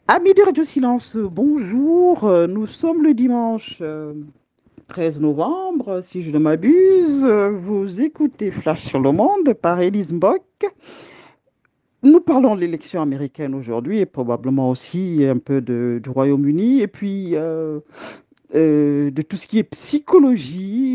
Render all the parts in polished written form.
Amis de Radio Silence, bonjour. Nous sommes le dimanche 13 novembre, si je ne m'abuse. Vous écoutez Flash sur le monde par Elise Mbok. Nous parlons de l'élection américaine aujourd'hui et probablement aussi un peu du Royaume-Uni et puis de tout ce qui est psychologie,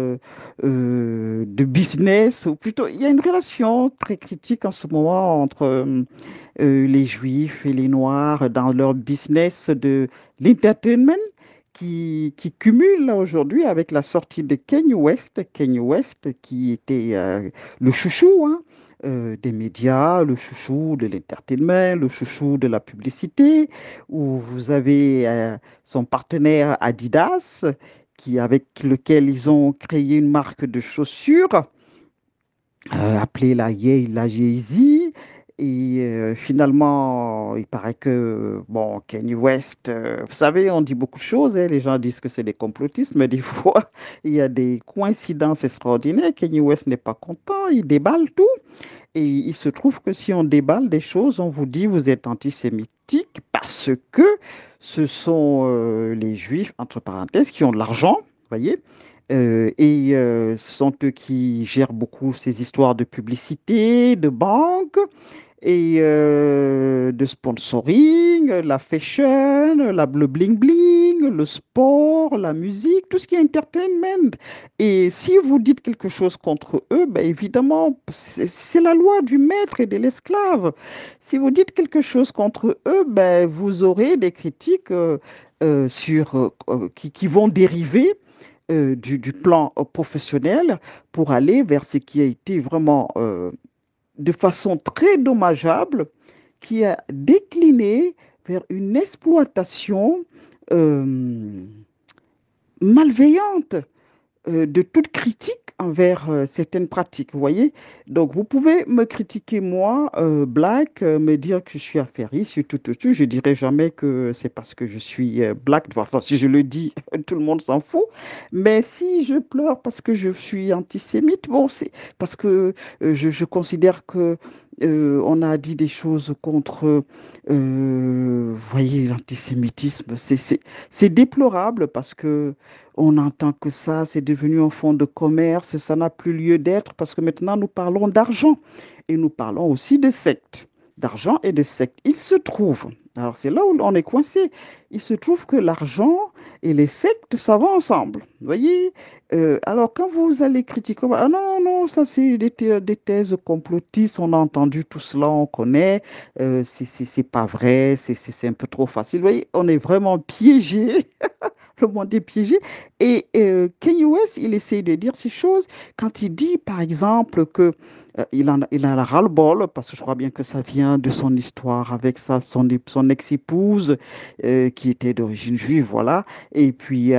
de business, ou plutôt, il y a une relation très critique en ce moment entre les Juifs et les Noirs dans leur business de l'entertainment qui cumule là, aujourd'hui avec la sortie de Kanye West qui était le chouchou des médias, le chouchou de l'entertainment, le chouchou de la publicité, où vous avez son partenaire Adidas, avec lequel ils ont créé une marque de chaussures appelée la Jay-Z. Et finalement, il paraît que, bon, Kanye West, vous savez, on dit beaucoup de choses, hein, les gens disent que c'est des complotistes, mais des fois, il y a des coïncidences extraordinaires. Kanye West n'est pas content, il déballe tout. Et il se trouve que si on déballe des choses, on vous dit vous êtes antisémitique parce que ce sont les Juifs, entre parenthèses, qui ont de l'argent, voyez, ce sont eux qui gèrent beaucoup ces histoires de publicité, de banque et de sponsoring, la fashion, le bling-bling, le sport, la musique, tout ce qui est entertainment. Et si vous dites quelque chose contre eux, ben évidemment, c'est la loi du maître et de l'esclave. Si vous dites quelque chose contre eux, ben vous aurez des critiques qui vont dériver du plan professionnel pour aller vers ce qui a été vraiment de façon très dommageable, qui a décliné vers une exploitation euh, malveillante de toute critique envers certaines pratiques, vous voyez. Donc, vous pouvez me critiquer, moi, black, me dire que je suis affairiste, je dirais jamais que c'est parce que je suis black. Enfin, si je le dis, tout le monde s'en fout. Mais si je pleure parce que je suis antisémite, bon, c'est parce que je considère que on a dit des choses contre, vous voyez, l'antisémitisme. C'est déplorable parce que on n'entend que ça, c'est devenu un fonds de commerce, ça n'a plus lieu d'être parce que maintenant nous parlons d'argent et nous parlons aussi de sectes, d'argent et de sectes. Il se trouve, alors c'est là où on est coincé, il se trouve que l'argent et les sectes, ça va ensemble. Vous voyez. Alors quand vous allez critiquer, ah non, non, ça c'est des thèses complotistes, on a entendu tout cela, on connaît, c'est pas vrai, c'est un peu trop facile. Vous voyez, on est vraiment piégé. Le monde est piégé. Et Kanye West, il essaie de dire ces choses quand il dit, par exemple, que il en a ras-le-bol, parce que je crois bien que ça vient de son histoire avec son ex-épouse, qui était d'origine juive, voilà. Et puis,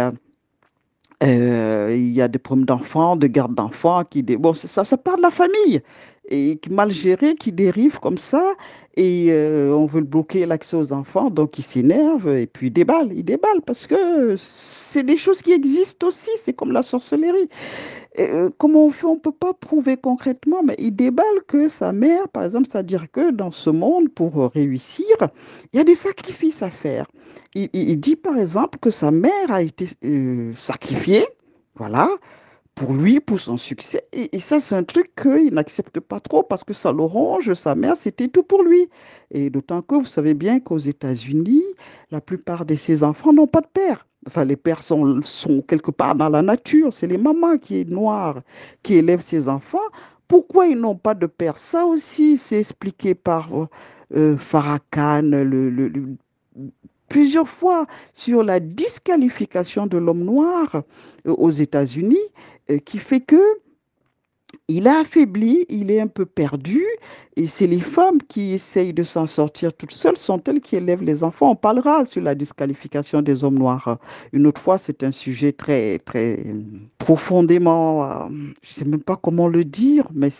il y a des problèmes d'enfants, de garde d'enfants bon, ça part de la famille et qui mal géré, qui dérive comme ça et on veut le bloquer l'accès aux enfants, donc il s'énerve et puis il déballe parce que c'est des choses qui existent aussi, c'est comme la sorcellerie. Comment on fait? On ne peut pas prouver concrètement, mais il déballe que sa mère, par exemple, c'est-à-dire que dans ce monde, pour réussir, il y a des sacrifices à faire. Il dit, par exemple, que sa mère a été sacrifiée, voilà, pour lui, pour son succès. Et ça, c'est un truc qu'il n'accepte pas trop parce que ça l'arrange. Sa mère, c'était tout pour lui. Et d'autant que vous savez bien qu'aux États-Unis, la plupart de ses enfants n'ont pas de père. Enfin, les pères sont quelque part dans la nature. C'est les mamans qui est noire qui élèvent ses enfants. Pourquoi ils n'ont pas de père? Ça aussi, c'est expliqué par Farrakhan plusieurs fois sur la disqualification de l'homme noir aux États-Unis, qui fait que il est affaibli, il est un peu perdu, et c'est les femmes qui essayent de s'en sortir toutes seules, sont elles qui élèvent les enfants. On parlera sur la disqualification des hommes noirs une autre fois, c'est un sujet très, très profondément, je ne sais même pas comment le dire, mais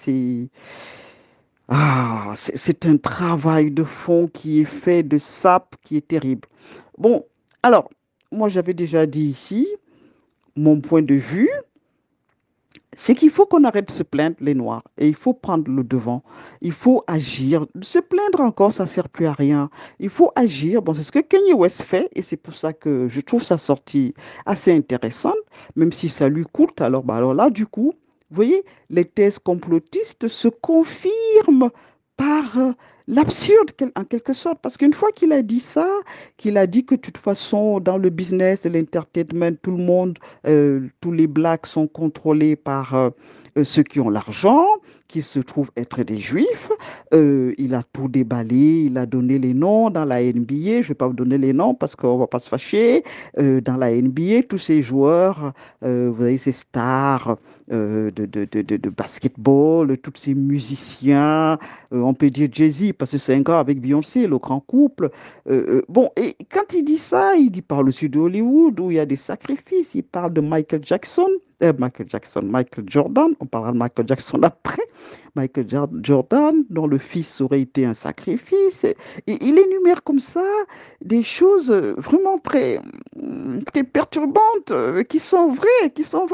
c'est un travail de fond qui est fait de sape qui est terrible. Bon, alors, moi j'avais déjà dit ici mon point de vue. c'est qu'il faut qu'on arrête de se plaindre, les Noirs, et il faut prendre le devant. Il faut agir. Se plaindre encore, ça ne sert plus à rien. Il faut agir. Bon, c'est ce que Kanye West fait, et c'est pour ça que je trouve sa sortie assez intéressante, même si ça lui coûte. Alors, bah, alors là, du coup, vous voyez, les thèses complotistes se confirment par l'absurde, en quelque sorte. Parce qu'une fois qu'il a dit ça, qu'il a dit que de toute façon, dans le business et l'entertainment, tout le monde tous les blacks sont contrôlés par ceux qui ont l'argent, qui se trouvent être des juifs. Il a tout déballé, il a donné les noms dans la NBA. Je ne vais pas vous donner les noms parce qu'on ne va pas se fâcher. Dans la NBA, tous ces joueurs, vous voyez, ces stars de basketball, tous ces musiciens, on peut dire Jay-Z parce que c'est un gars avec Beyoncé, le grand couple. Bon, et quand il dit ça, il parle aussi de Hollywood où il y a des sacrifices. Il parle de Michael Jordan. On parlera de Michael Jackson après. Jordan, dont le fils aurait été un sacrifice. Et il énumère comme ça des choses vraiment très perturbantes qui sont vraies,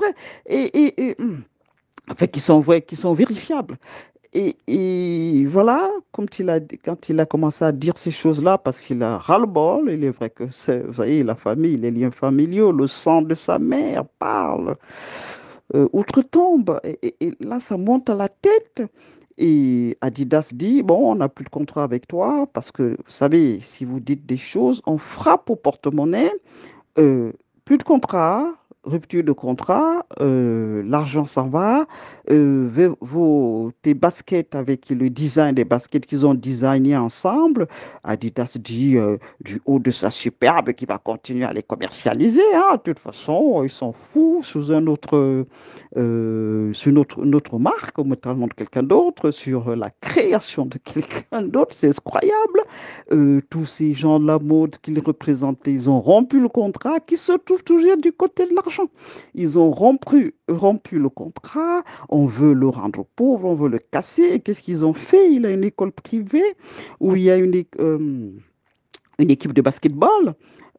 enfin, qui sont vraies, qui sont vérifiables. Et voilà, quand il a commencé à dire ces choses-là, parce qu'il a ras-le-bol, il est vrai que c'est, vous voyez, la famille, les liens familiaux, le sang de sa mère parle, outre-tombe. Et là, ça monte à la tête. Et Adidas dit, bon, on n'a plus de contrat avec toi, parce que, vous savez, si vous dites des choses, on frappe au porte-monnaie. Euh, Plus de contrat, rupture de contrat, l'argent s'en va, tes baskets avec le design des baskets qu'ils ont designé ensemble, Adidas dit du haut de sa superbe qu'il va continuer à les commercialiser, hein. De toute façon, ils s'en foutent sous sur une autre marque, au notamment de quelqu'un d'autre, sur la création de quelqu'un d'autre, c'est incroyable. Tous ces gens de la mode qu'ils représentaient, ils ont rompu le contrat, qui se trouve toujours du côté de l'argent. Ils ont rompu le contrat, on veut le rendre pauvre, on veut le casser. Et qu'est-ce qu'ils ont fait? Il a une école privée où il y a une équipe de basketball.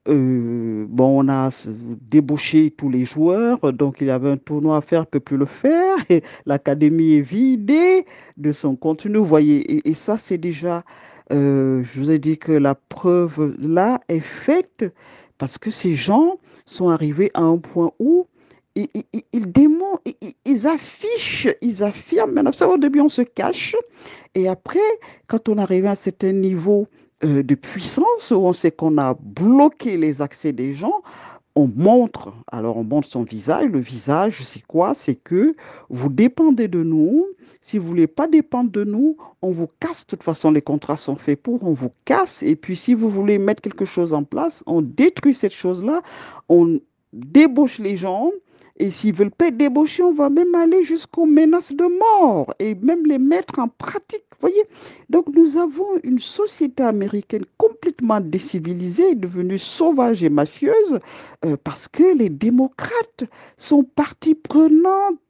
Bon, on a débauché tous les joueurs, donc il y avait un tournoi à faire, ne peut plus le faire. Et l'académie est vidée de son contenu, vous voyez. Et ça, c'est déjà, je vous ai dit que la preuve là est faite parce que ces gens sont arrivés à un point où ils démontrent, ils affirment. Maintenant, ça, au début, on se cache. Et après, quand on arrive à un certain niveau de puissance, où on sait qu'on a bloqué les accès des gens, on montre son visage. Le visage, c'est quoi? C'est que vous dépendez de nous. Si vous ne voulez pas dépendre de nous, on vous casse. De toute façon, les contrats sont faits pour, on vous casse. Et puis, si vous voulez mettre quelque chose en place, on détruit cette chose-là, on débauche les gens. Et s'ils ne veulent pas être débauchés, on va même aller jusqu'aux menaces de mort et même les mettre en pratique. Voyez? Donc nous avons une société américaine complètement décivilisée, devenue sauvage et mafieuse, parce que les démocrates sont partie prenante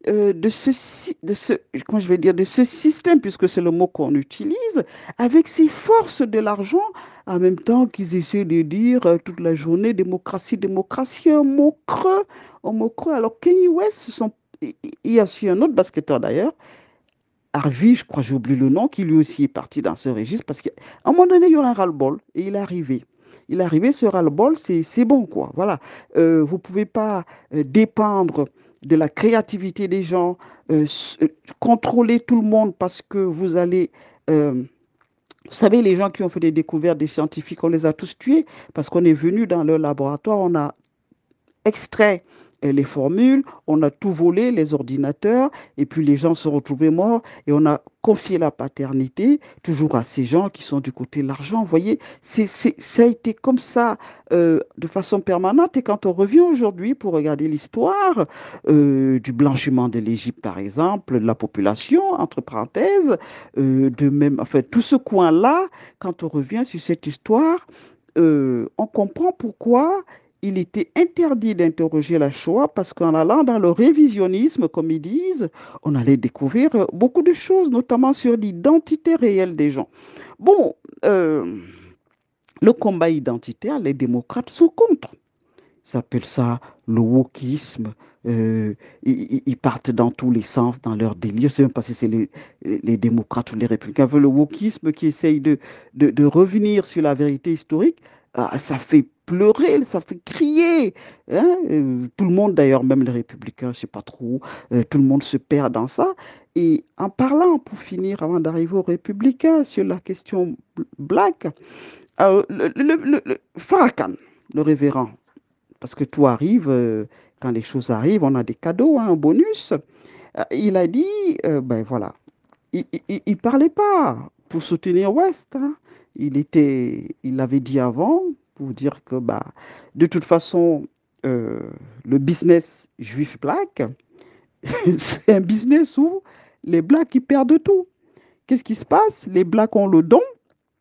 comment je vais dire, de ce système, puisque c'est le mot qu'on utilise, avec ces forces de l'argent, en même temps qu'ils essaient de dire toute la journée démocratie, démocratie, un mot creux. Alors Kanye West, il y a aussi un autre basketteur d'ailleurs, Harvey, je crois, j'ai oublié le nom, qui lui aussi est parti dans ce registre parce qu'à un moment donné, il y aura un ras-le-bol et il est arrivé. Il est arrivé, ce ras-le-bol, c'est bon, quoi. Voilà. Vous ne pouvez pas dépendre de la créativité des gens, contrôler tout le monde parce que vous allez. Vous savez, les gens qui ont fait des découvertes, des scientifiques, on les a tous tués parce qu'on est venu dans leur laboratoire, on a extrait les formules, on a tout volé, les ordinateurs, et puis les gens se retrouvaient morts, et on a confié la paternité toujours à ces gens qui sont du côté de l'argent. Vous voyez, ça a été comme ça de façon permanente, et quand on revient aujourd'hui pour regarder l'histoire du blanchiment de l'Égypte, par exemple, de la population, entre parenthèses, de même, enfin, tout ce coin-là, quand on revient sur cette histoire, on comprend pourquoi il était interdit d'interroger la Shoah parce qu'en allant dans le révisionnisme, comme ils disent, on allait découvrir beaucoup de choses, notamment sur l'identité réelle des gens. Bon, le combat identitaire, les démocrates sont contre. Ils appellent ça le wokisme. Ils partent dans tous les sens, dans leur délire. Je ne sais même pas si c'est les démocrates ou les républicains. Enfin, le wokisme qui essaye de revenir sur la vérité historique, ça fait pleurer, ça fait crier, hein. Tout le monde, d'ailleurs, même les républicains, je ne sais pas trop, tout le monde se perd dans ça. Et en parlant, pour finir, avant d'arriver aux républicains, sur la question black, Farrakhan, le révérend, parce que tout arrive, quand les choses arrivent, on a des cadeaux, hein, un bonus. Il a dit, ben voilà, il parlait pas pour soutenir West, hein. Il l'avait dit avant pour dire que bah, de toute façon, euh, le business juif black, c'est un business où les blacks ils perdent tout. Qu'est-ce qui se passe? Les blacks ont le don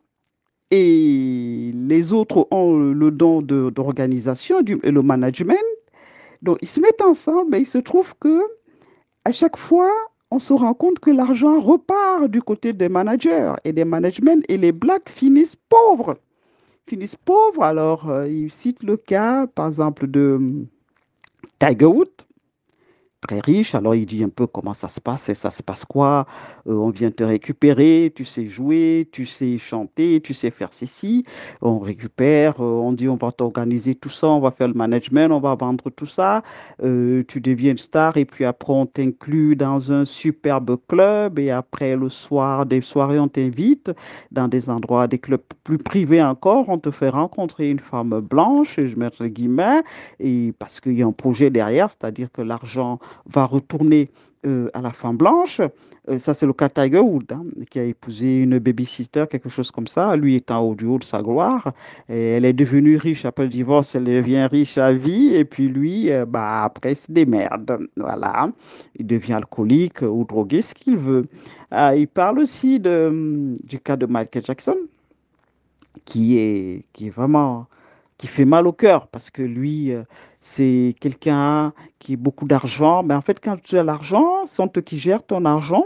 et les autres ont le don d'organisation et le management. Donc, ils se mettent ensemble, mais il se trouve que à chaque fois, on se rend compte que l'argent repart du côté des managers et des managements et les blacks finissent pauvres. Finissent pauvres. Alors, il cite le cas, par exemple, de Tiger Woods, très riche. Alors il dit un peu comment ça se passe et ça se passe quoi. On vient te récupérer, tu sais jouer, tu sais chanter, tu sais faire ceci. On récupère, on dit on va t'organiser tout ça, on va faire le management, on va vendre tout ça. Tu deviens une star et puis après on t'inclut dans un superbe club et après le soir, des soirées, on t'invite dans des endroits, des clubs plus privés encore. On te fait rencontrer une femme blanche, je mets entre guillemets, et parce qu'il y a un projet derrière, c'est-à-dire que l'argent va retourner à la femme blanche. Ça, c'est le cas Tiger Woods, hein, qui a épousé une babysitter, quelque chose comme ça, lui étant au du haut de sa gloire. Et elle est devenue riche après le divorce, elle devient riche à vie, et puis lui, bah, après, il se démerde. Voilà. Il devient alcoolique ou drogué, ce qu'il veut. Il parle aussi du cas de Michael Jackson, qui est vraiment qui fait mal au cœur parce que lui, c'est quelqu'un qui a beaucoup d'argent. Mais en fait, quand tu as l'argent, c'est on qui gère ton argent,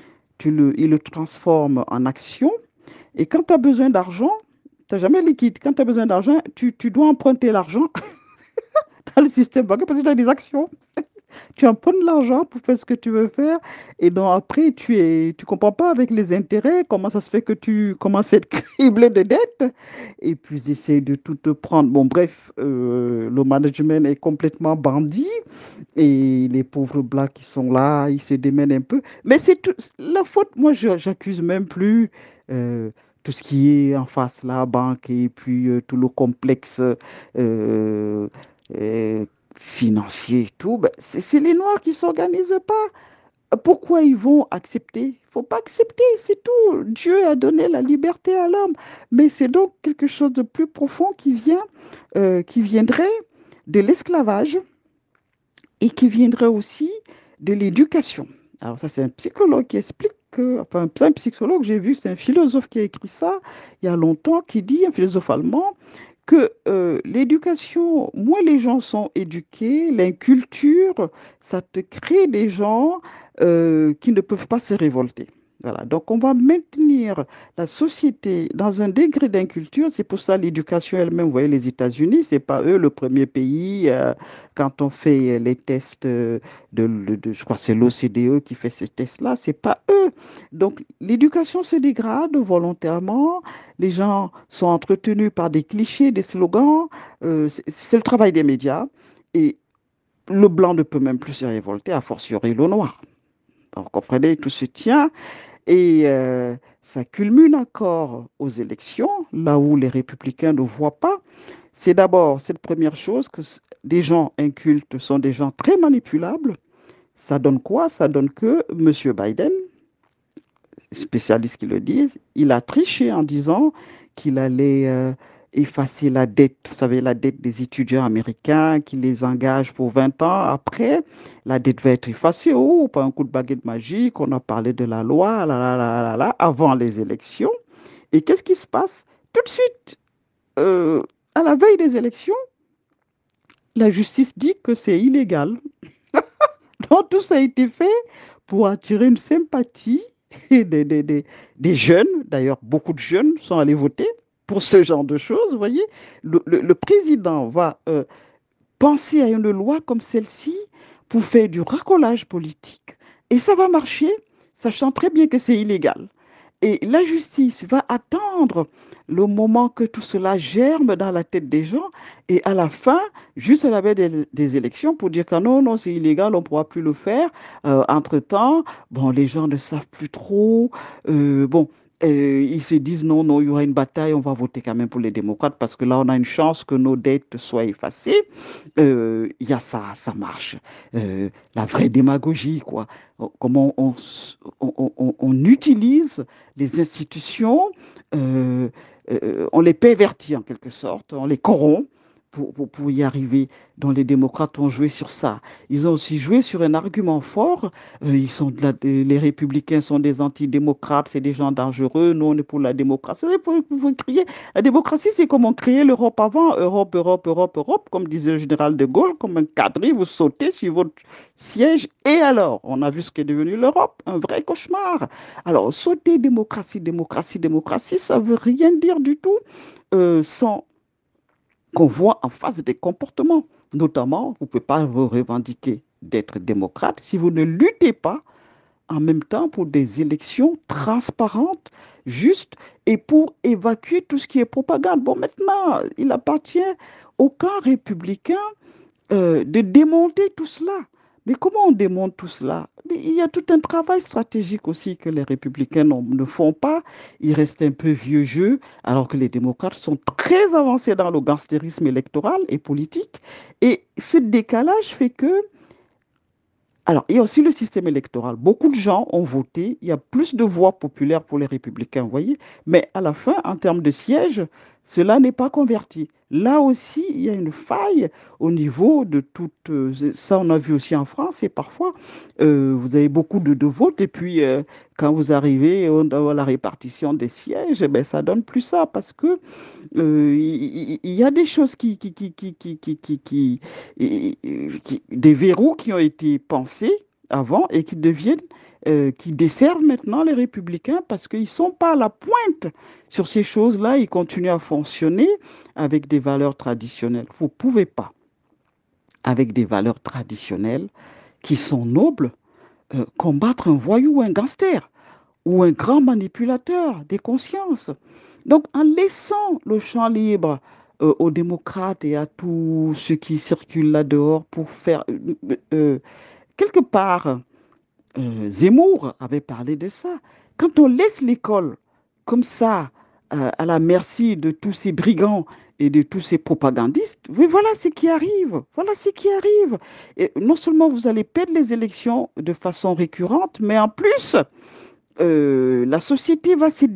il le transforme en action. Et quand tu as besoin d'argent, tu n'as jamais liquide. Quand tu as besoin d'argent, tu dois emprunter l'argent dans le système bancaire parce que tu as des actions. Tu empruntes l'argent pour faire ce que tu veux faire et donc après tu comprends pas avec les intérêts comment ça se fait que tu commences à être criblé de dettes et puis ils essayent de tout te prendre. Bon bref, le management est complètement bandit et les pauvres blacks qui sont là, ils se démènent un peu. Mais c'est la faute, moi j'accuse même plus tout ce qui est en face, la banque et puis tout le complexe euh, euh, financier et tout. Ben, c'est les Noirs qui ne s'organisent pas. Pourquoi ils vont accepter? Il ne faut pas accepter, c'est tout. Dieu a donné la liberté à l'homme. Mais c'est donc quelque chose de plus profond qui viendrait de l'esclavage et qui viendrait aussi de l'éducation. Alors ça, c'est un psychologue qui explique que, enfin, c'est un psychologue, j'ai vu, c'est un philosophe qui a écrit ça il y a longtemps, qui dit, un philosophe allemand, que l'éducation, moins les gens sont éduqués, l'inculture, ça te crée des gens qui ne peuvent pas se révolter. Voilà. Donc, on va maintenir la société dans un degré d'inculture. C'est pour ça l'éducation elle-même, vous voyez, les États-Unis, c'est pas eux le premier pays. Quand on fait les tests je crois que c'est l'OCDE qui fait ces tests-là, c'est pas eux. Donc, l'éducation se dégrade volontairement. Les gens sont entretenus par des clichés, des slogans. C'est le travail des médias. Et le blanc ne peut même plus se révolter, a fortiori le noir. Donc, vous comprenez, tout se tient. Et ça culmine encore aux élections, là où les républicains ne voient pas. C'est d'abord cette première chose que des gens incultes sont des gens très manipulables. Ça donne quoi? Ça donne que M. Biden, spécialistes qui le disent, il a triché en disant qu'il allait effacer la dette, vous savez, la dette des étudiants américains, qu'il les engage pour 20 ans. Après, la dette va être effacée. Oh, pas un coup de baguette magique, on a parlé de la loi, avant les élections. Et qu'est-ce qui se passe? Tout de suite, euh, à la veille des élections, la justice dit que c'est illégal. Donc, tout ça a été fait pour attirer une sympathie des jeunes. D'ailleurs, beaucoup de jeunes sont allés voter pour ce genre de choses. Vous voyez, le président va penser à une loi comme celle-ci pour faire du racolage politique. Et ça va marcher, sachant très bien que c'est illégal. Et la justice va attendre le moment que tout cela germe dans la tête des gens et à la fin, juste à la veille des élections, pour dire que non, non, c'est illégal, on ne pourra plus le faire. Entre-temps, bon, les gens ne savent plus trop. Bon, ils se disent non, non, il y aura une bataille, on va voter quand même pour les démocrates parce que là, on a une chance que nos dettes soient effacées. Il y a ça, ça marche. La vraie démagogie, quoi. Comment on utilise les institutions, euh, on les pervertit en quelque sorte, on les corrompt pour y arriver. Dont les démocrates ont joué sur ça. Ils ont aussi joué sur un argument fort. Les républicains sont des antidémocrates, c'est des gens dangereux. Nous, on est pour la démocratie. Vous crier. La démocratie, c'est comme on créait l'Europe avant. Europe, Europe, Europe, Europe, comme disait le général de Gaulle, comme un quadrille, vous sautez sur votre siège. Et alors, on a vu ce qu'est devenu l'Europe, un vrai cauchemar. Alors, sauter démocratie, démocratie, démocratie, ça ne veut rien dire du tout sans qu'on voit en face des comportements. Notamment, vous ne pouvez pas vous revendiquer d'être démocrate si vous ne luttez pas en même temps pour des élections transparentes, justes et pour évacuer tout ce qui est propagande. Bon, maintenant, il appartient au camp républicain de démonter tout cela. Mais comment on démonte tout cela? Mais il y a tout un travail stratégique aussi que les républicains ne font pas. Ils restent un peu vieux jeu, alors que les démocrates sont très avancés dans le gangstérisme électoral et politique. Et ce décalage fait que alors, il y a aussi le système électoral. Beaucoup de gens ont voté. Il y a plus de voix populaires pour les républicains, vous voyez. Mais à la fin, en termes de sièges, cela n'est pas converti. Là aussi, il y a une faille au niveau de toute... ça, on a vu aussi en France. Et parfois, vous avez beaucoup de votes. Et puis, quand vous arrivez à la répartition des sièges, eh ben, ça donne plus ça. Parce que il y a des choses des verrous qui ont été pensés avant et qui deviennent, qui desservent maintenant les républicains parce qu'ils ne sont pas à la pointe sur ces choses-là. Ils continuent à fonctionner avec des valeurs traditionnelles. Vous ne pouvez pas, avec des valeurs traditionnelles qui sont nobles, combattre un voyou ou un gangster ou un grand manipulateur des consciences. Donc, en laissant le champ libre aux démocrates et à tous ceux qui circulent là-dehors pour faire... quelque part, Zemmour avait parlé de ça. Quand on laisse l'école comme ça, à la merci de tous ces brigands et de tous ces propagandistes, oui, voilà ce qui arrive. Voilà ce qui arrive. Et non seulement vous allez perdre les élections de façon récurrente, mais en plus, la société va se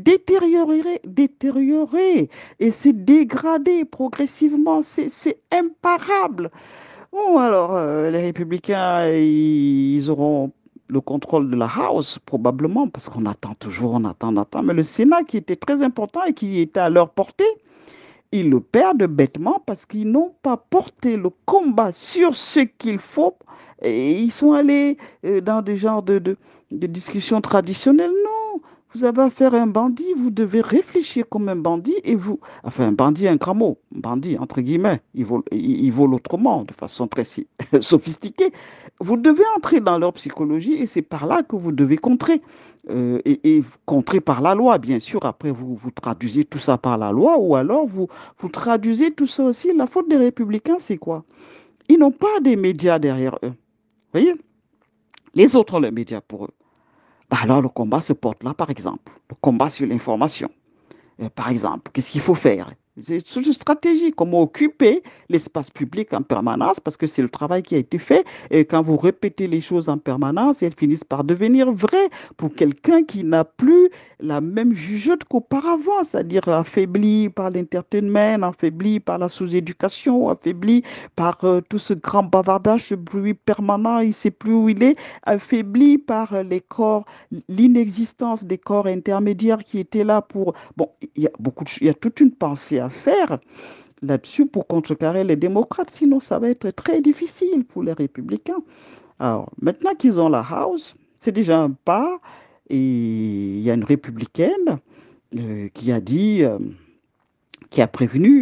détériorer et se dégrader progressivement. C'est imparable. Bon, alors, les républicains, ils auront le contrôle de la House, probablement, parce qu'on attend toujours, on attend. Mais le Sénat, qui était très important et qui était à leur portée, ils le perdent bêtement parce qu'ils n'ont pas porté le combat sur ce qu'il faut. Et ils sont allés dans des genres de discussions traditionnelles. Non, vous avez affaire à un bandit, vous devez réfléchir comme un bandit et vous... Enfin, un bandit, un grand mot. Bandit, entre guillemets, il vole autrement, de façon très sophistiquée. Vous devez entrer dans leur psychologie et c'est par là que vous devez contrer. Et contrer par la loi, bien sûr. Après, vous traduisez tout ça par la loi ou alors vous traduisez tout ça aussi. La faute des républicains, c'est quoi? Ils n'ont pas des médias derrière eux. Vous voyez? Les autres ont les médias pour eux. Bah alors, le combat se porte là, par exemple. Le combat sur l'information. Par exemple, qu'est-ce qu'il faut faire? C'est une stratégie, comment occuper l'espace public en permanence, parce que c'est le travail qui a été fait. Et quand vous répétez les choses en permanence, elles finissent par devenir vraies pour quelqu'un qui n'a plus la même jugeote qu'auparavant, c'est-à-dire affaibli par l'entertainment, affaibli par la sous-éducation, affaibli par tout ce grand bavardage, ce bruit permanent, il ne sait plus où il est, affaibli par les corps, l'inexistence des corps intermédiaires qui étaient là pour... Bon, il y a toute une pensée à faire là-dessus pour contrecarrer les démocrates, sinon ça va être très difficile pour les républicains. Alors, maintenant qu'ils ont la House, c'est déjà un pas, et il y a une républicaine qui a dit, qui a prévenu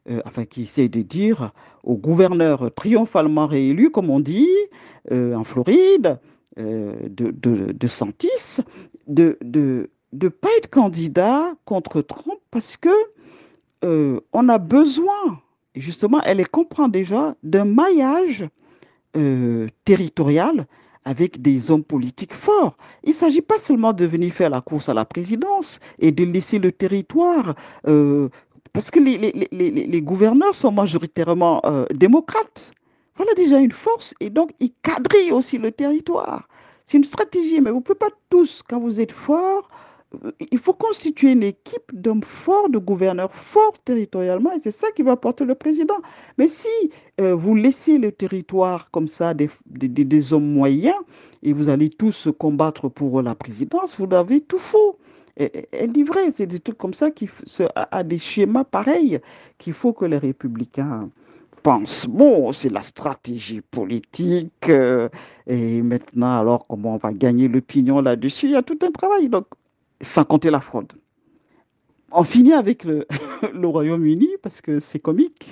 enfin qui essaie de dire au gouverneur triomphalement réélu, comme on dit, en Floride, de Santis, de pas être candidat contre Trump parce que on a besoin, et justement, elle les comprend déjà, d'un maillage territorial avec des hommes politiques forts. Il ne s'agit pas seulement de venir faire la course à la présidence et de laisser le territoire, euh, parce que les gouverneurs sont majoritairement démocrates. Voilà déjà une force et donc ils quadrillent aussi le territoire. C'est une stratégie, mais vous ne pouvez pas tous, quand vous êtes fort, il faut constituer une équipe d'hommes forts, de gouverneurs forts territorialement, et c'est ça qui va porter le président. Mais si vous laissez le territoire comme ça des hommes moyens et vous allez tous se combattre pour la présidence, vous avez tout faux. Elle dit vrai, c'est des trucs comme ça à des schémas pareils qu'il faut que les républicains pensent. Bon, c'est la stratégie politique. Et maintenant, alors, comment on va gagner l'opinion là-dessus? Il y a tout un travail, donc, sans compter la fraude. On finit avec le Royaume-Uni parce que c'est comique.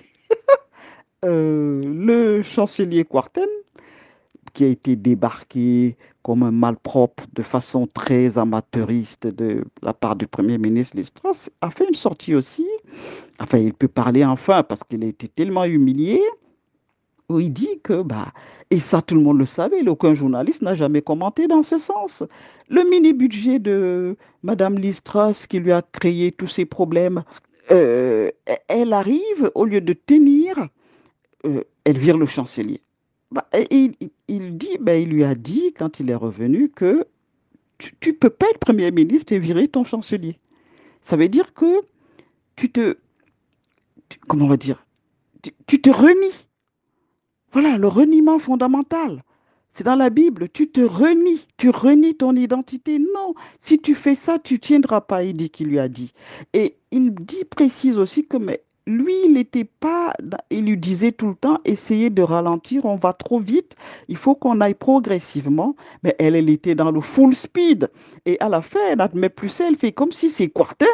Le chancelier Quarten, qui a été débarqué comme un malpropre de façon très amateuriste de la part du Premier ministre Liz Truss, a fait une sortie aussi. Enfin, il peut parler enfin parce qu'il a été tellement humilié où il dit que, bah, et ça tout le monde le savait, aucun journaliste n'a jamais commenté dans ce sens. Le mini-budget de Madame Liz Truss qui lui a créé tous ces problèmes, elle arrive, au lieu de tenir, elle vire le chancelier. Bah, et il dit, ben, il lui a dit, quand il est revenu, que tu ne peux pas être Premier ministre et virer ton chancelier. Ça veut dire que tu te, comment on va dire, tu te renies. Voilà, le reniement fondamental. C'est dans la Bible, tu renies ton identité. Non, si tu fais ça, tu ne tiendras pas, il dit qu'il lui a dit. Et il dit, précise aussi que mais lui, il n'était pas, il lui disait tout le temps, essayez de ralentir, on va trop vite, il faut qu'on aille progressivement. Mais elle était dans le full speed. Et à la fin, elle n'admet plus ça, elle fait comme si c'est Quarten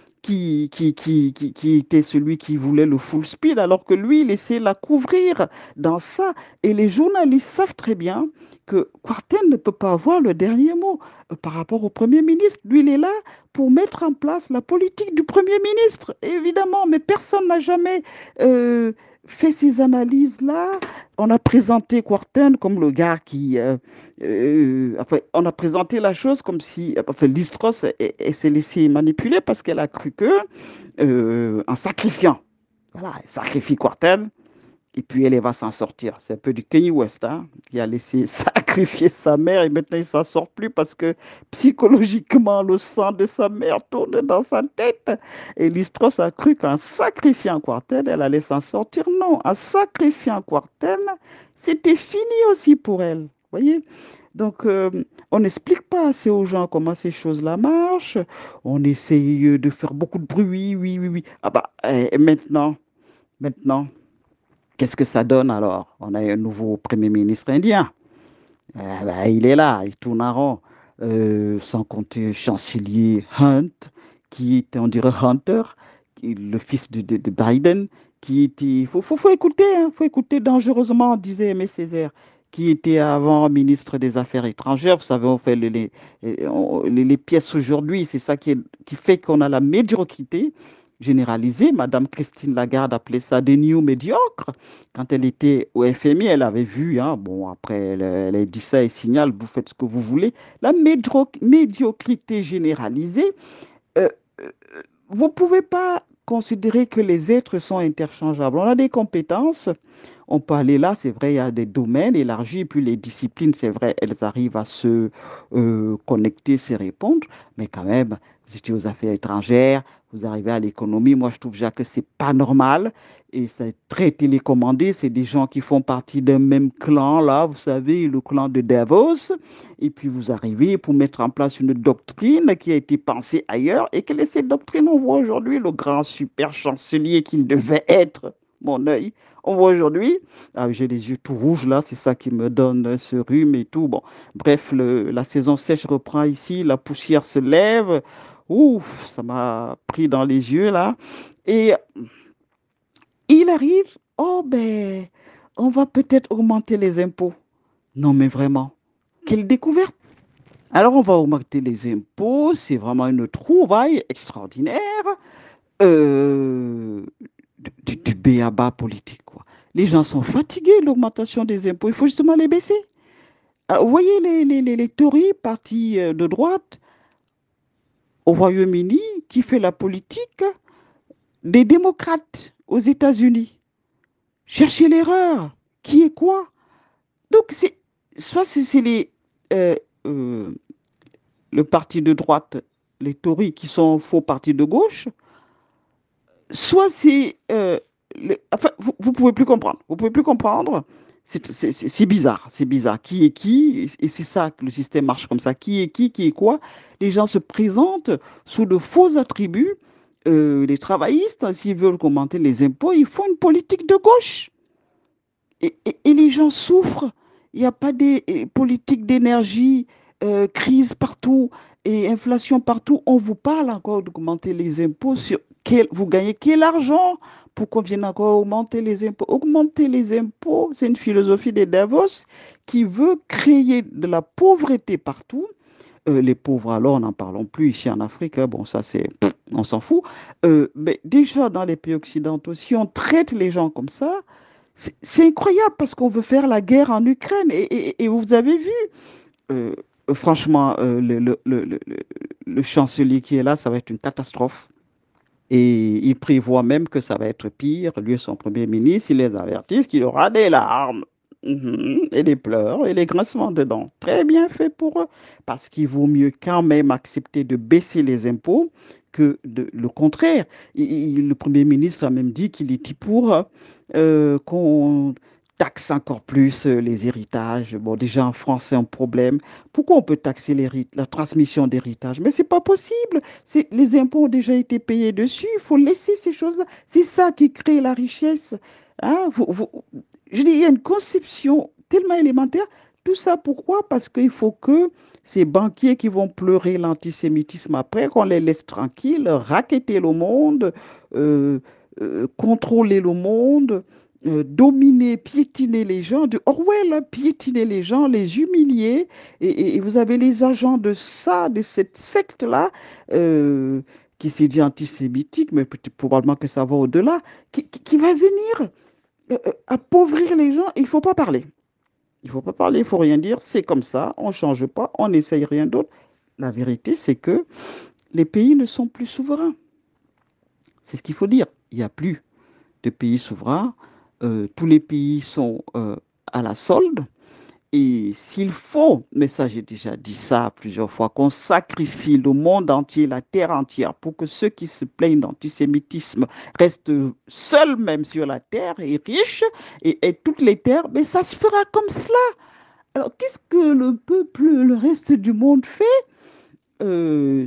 qui était celui qui voulait le full speed, alors que lui, il essaie de la couvrir dans ça. Et les journalistes savent très bien que Quarten ne peut pas avoir le dernier mot par rapport au Premier ministre. Lui, il est là pour mettre en place la politique du Premier ministre, évidemment, mais personne n'a jamais euh, fait ces analyses-là. On a présenté Quarten comme le gars enfin, on a présenté la chose comme si enfin, Listros elle s'est laissée manipuler parce qu'elle a cru que, en sacrifiant, voilà, elle sacrifie Quarten, et puis elle va s'en sortir. C'est un peu du Kanye West hein, qui a laissé sacrifier sa mère et maintenant il ne s'en sort plus parce que psychologiquement le sang de sa mère tourne dans sa tête. Et Listros a cru qu'en sacrifiant Quarten, elle allait s'en sortir. Non, en sacrifiant Quarten, c'était fini aussi pour elle. Vous voyez? Donc, on n'explique pas assez aux gens comment ces choses-là marchent. On essaye de faire beaucoup de bruit, oui, oui, oui. Ah bah, maintenant, qu'est-ce que ça donne alors? On a un nouveau Premier ministre indien. Ben, il est là, il tourne en rond. Sans compter le chancelier Hunt, qui était, on dirait Hunter, le fils de Biden, qui était. Faut écouter, faut écouter dangereusement, disait Aimé Césaire, qui était avant ministre des Affaires étrangères. Vous savez, on fait les pièces aujourd'hui, c'est ça qui fait qu'on a la médiocrité généralisée. Madame Christine Lagarde appelait ça des new médiocres. Quand elle était au FMI, elle avait vu, hein, bon, après, elle a dit ça et signale, vous faites ce que vous voulez, la médiocrité généralisée. euh, euh, vous ne pouvez pas considérer que les êtres sont interchangeables. On a des compétences, on peut aller là, c'est vrai, il y a des domaines élargis, et puis les disciplines, c'est vrai, elles arrivent à se connecter, se répondre, mais quand même, vous étiez aux affaires étrangères, vous arrivez à l'économie, moi je trouve déjà que c'est pas normal, et c'est très télécommandé, c'est des gens qui font partie d'un même clan, là, vous savez, le clan de Davos, et puis vous arrivez pour mettre en place une doctrine qui a été pensée ailleurs, et quelle est cette doctrine? On voit aujourd'hui le grand super chancelier qu'il devait être, mon œil. On voit aujourd'hui, ah, j'ai les yeux tout rouges là, c'est ça qui me donne ce rhume et tout. Bon, bref, la saison sèche reprend ici, la poussière se lève. Ouf, ça m'a pris dans les yeux là. Et Il arrive, oh ben, on va peut-être augmenter les impôts. Non, mais vraiment, quelle découverte! Alors, on va augmenter les impôts, c'est vraiment une trouvaille extraordinaire euh, du b.a.-ba politique, quoi. Les gens sont fatigués de l'augmentation des impôts, il faut justement les baisser. Vous voyez les Tories, parti de droite, au Royaume-Uni, qui fait la politique des démocrates aux États-Unis. Cherchez l'erreur. Qui est quoi? Donc, soit c'est euh, euh, le parti de droite, les Tories, qui sont faux partis de gauche, soit c'est... enfin, vous ne pouvez plus comprendre. Vous ne pouvez plus comprendre. C'est bizarre. C'est bizarre. Qui est qui? Et c'est ça que le système marche comme ça. Qui est qui est quoi? Les gens se présentent sous de faux attributs. Les travaillistes, s'ils veulent augmenter les impôts, ils font une politique de gauche. Et les gens souffrent. Il n'y a pas de politique d'énergie, crise partout et inflation partout. On vous parle encore d'augmenter les impôts. Vous gagnez quel argent pour qu'on vienne encore augmenter les impôts? Augmenter les impôts, c'est une philosophie de Davos qui veut créer de la pauvreté partout. Les pauvres, alors, n'en parlons plus ici en Afrique, hein. Bon, ça, on s'en fout. Mais déjà, dans les pays occidentaux, si on traite les gens comme ça, c'est incroyable parce qu'on veut faire la guerre en Ukraine. Et vous avez vu, euh, franchement, le chancelier qui est là, ça va être une catastrophe. Et il prévoit même que ça va être pire. Lui, son premier ministre, il les avertit qu'il y aura des larmes, et des pleurs et des grincements de dents. Très bien fait pour eux. Parce qu'il vaut mieux quand même accepter de baisser les impôts que le contraire. Le premier ministre a même dit qu'il était pour qu'on taxe encore plus les héritages. Bon, déjà en France, c'est un problème. Pourquoi on peut taxer la transmission d'héritage? Mais c'est pas possible. Les impôts ont déjà été payés dessus. Il faut laisser ces choses-là. C'est ça qui crée la richesse. Hein, je dis, il y a une conception tellement élémentaire. Tout ça, pourquoi? Parce qu'il faut que ces banquiers qui vont pleurer l'antisémitisme après, qu'on les laisse tranquilles, racketter le monde, euh, contrôler le monde, dominer, piétiner les gens, de Orwell, hein, piétiner les gens, les humilier. Et vous avez les agents de ça, de cette secte-là, qui s'est dit antisémitique, mais probablement que ça va au-delà, qui va venir appauvrir les gens. Il ne faut pas parler. Il ne faut pas parler, il ne faut rien dire. C'est comme ça, on ne change pas, on n'essaye rien d'autre. La vérité, c'est que les pays ne sont plus souverains. C'est ce qu'il faut dire. Il n'y a plus de pays souverains. Tous les pays sont à la solde. Et s'il faut, mais ça j'ai déjà dit ça plusieurs fois, qu'on sacrifie le monde entier, la terre entière, pour que ceux qui se plaignent d'antisémitisme restent seuls même sur la terre et riches et toutes les terres, mais ça se fera comme cela. Alors qu'est-ce que le peuple, le reste du monde fait? Euh,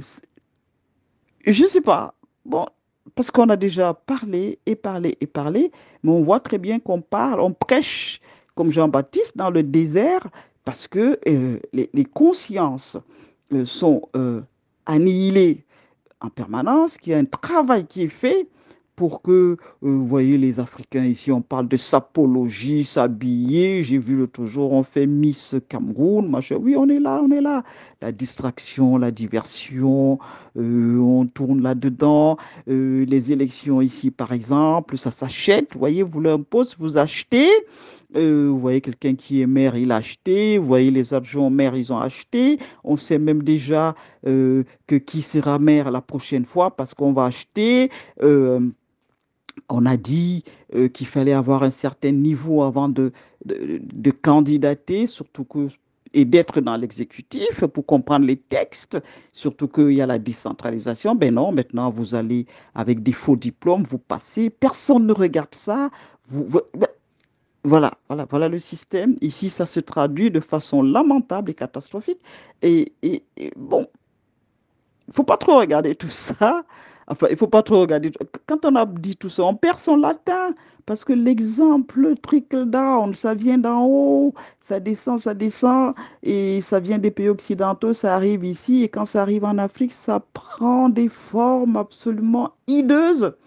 je ne sais pas. Bon, parce qu'on a déjà parlé et parlé et parlé, mais on voit très bien qu'on parle, on prêche comme Jean-Baptiste dans le désert parce que les consciences sont annihilées en permanence, qu'il y a un travail qui est fait pour que, vous voyez, les Africains ici, on parle de sapologie, s'habiller. J'ai vu l'autre jour, on fait Miss Cameroun, machin. Oui, on est là, on est là. La distraction, la diversion, on tourne là-dedans. Les élections ici, par exemple, ça s'achète. Vous voyez, vous voulez un poste, vous achetez. Vous voyez quelqu'un qui est maire, il a acheté. Vous voyez les adjoints maires, ils ont acheté. On sait même déjà que qui sera maire la prochaine fois parce qu'on va acheter. Euh, on a dit qu'il fallait avoir un certain niveau avant de candidater, surtout que et d'être dans l'exécutif pour comprendre les textes, surtout qu'il y a la décentralisation. Ben non, maintenant vous allez avec des faux diplômes, vous passez, personne ne regarde ça. Ben, voilà le système. Ici, ça se traduit de façon lamentable et catastrophique. Et bon, il ne faut pas trop regarder tout ça. Enfin, il ne faut pas trop regarder. Quand on a dit tout ça, on perd son latin. Parce que l'exemple le trickle down, ça vient d'en haut, ça descend, et ça vient des pays occidentaux, ça arrive ici, et quand ça arrive en Afrique, ça prend des formes absolument hideuses.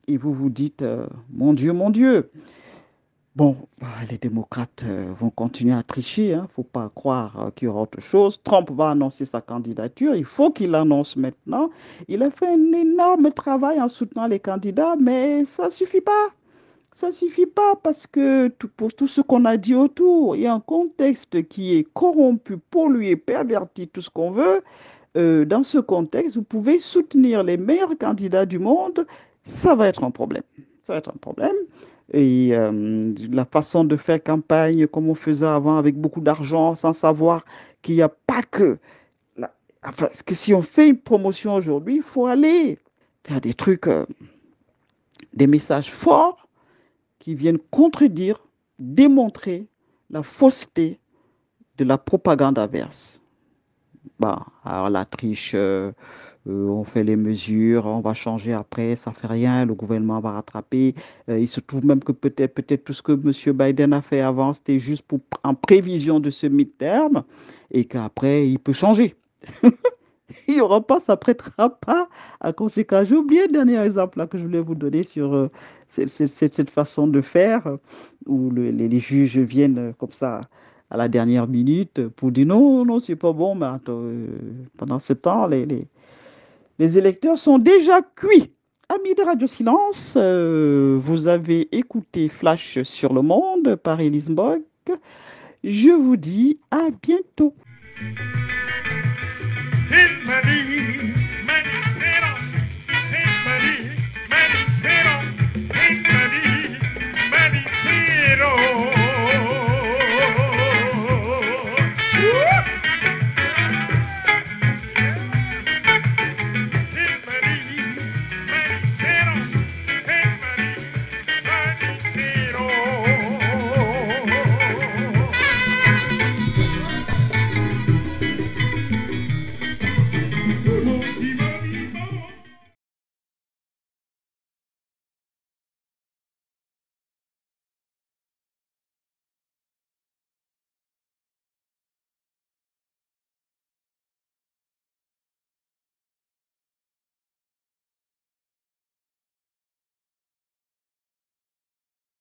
et vous vous dites, mon Dieu, mon Dieu. Bon, bah, les démocrates vont continuer à tricher. Il ne faut pas croire qu'il y aura autre chose. Trump va annoncer sa candidature. Il faut qu'il l'annonce maintenant. Il a fait un énorme travail en soutenant les candidats, mais ça ne suffit pas. Ça ne suffit pas parce que pour tout ce qu'on a dit autour, il y a un contexte qui est corrompu, pollué, perverti, tout ce qu'on veut. Dans ce contexte, vous pouvez soutenir les meilleurs candidats du monde, ça va être un problème. Ça va être un problème. Et la façon de faire campagne comme on faisait avant avec beaucoup d'argent, sans savoir qu'il n'y a pas que... Enfin, parce que si on fait une promotion aujourd'hui, il faut aller faire des trucs, des messages forts qui viennent contredire, démontrer la fausseté de la propagande inverse. Bah, alors la triche, on fait les mesures, on va changer après, ça fait rien, le gouvernement va rattraper. Il se trouve même que peut-être tout ce que M. Biden a fait avant, c'était juste en prévision de ce midterm et qu'après, il peut changer. Il n'y aura pas, ça prêtera pas à conséquence. J'ai oublié le dernier exemple là, que je voulais vous donner sur cette façon de faire où les juges viennent comme ça à la dernière minute pour dire non, non, c'est pas bon, mais attends, pendant ce temps, les électeurs sont déjà cuits. Amis de Radio Silence, vous avez écouté Flash sur le monde par Elise Mbok. Je vous dis à bientôt.